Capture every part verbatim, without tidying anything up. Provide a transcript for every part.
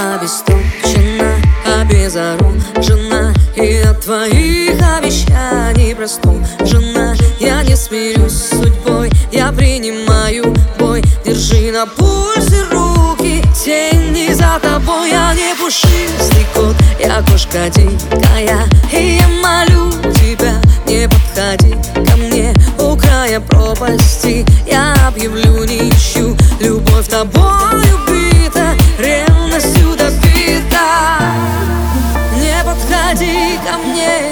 обесточена, обезоружена, и от твоих обещаний простужена. Я не смирюсь с судьбой, я принимаю бой. Держи на пульсе руки, тени за тобой. Я не пушистый кот, я кошка дикая, и я молю тебя, не подходи ко мне у края пропасти. Я объявлю нищу, любовь тобой убита, ревностью добита. Не подходи ко мне,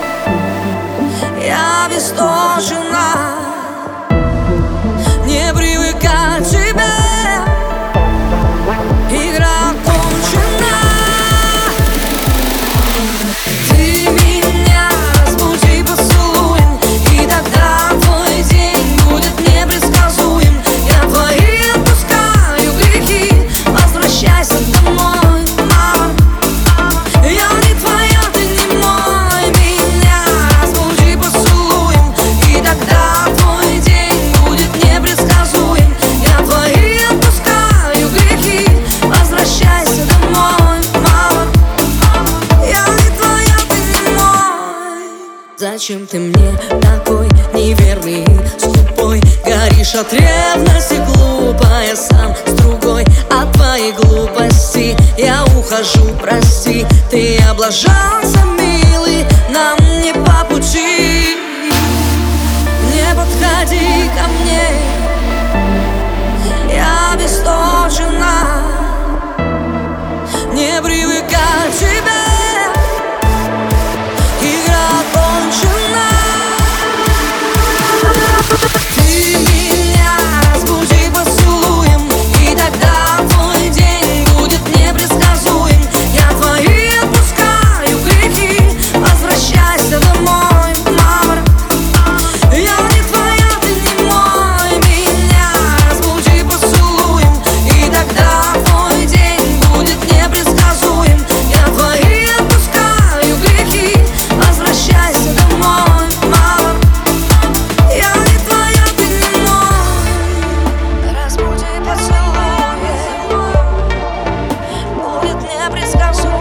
я обесточена, не привыкай к тебе. Игра окончена. Ты меня разбуди поцелуем, и тогда твой день будет непредсказуем. Я твои отпускаю грехи, возвращайся домой, мама. Я не твоя, ты не мой. Меня разбуди поцелуем, и тогда твой день будет непредсказуем. Я твои отпускаю грехи, возвращайся домой, мама. Я не твоя, ты не мой. Зачем ты мне такой неверный и скупой? Горишь от ревности, глупая, сам с другой. От твоей глупости я ухожу, прости. Ты облажался, милый, нам не по пути. Не подходи ко мне, я обесточена, не привыкай к тебе. Игра окончена. Ты меня разбуди поцелуем, и тогда твой день будет непредсказуем. Я твои отпускаю грехи, возвращайся домой, мама. Я не твоя, ты не мой. Меня разбуди поцелуем, и тогда твой день будет непредсказуем. Я твои отпускаю грехи, возвращайся домой, мама. Я не твоя, ты не мой. Разбуди поцелуем, будет непредсказуем.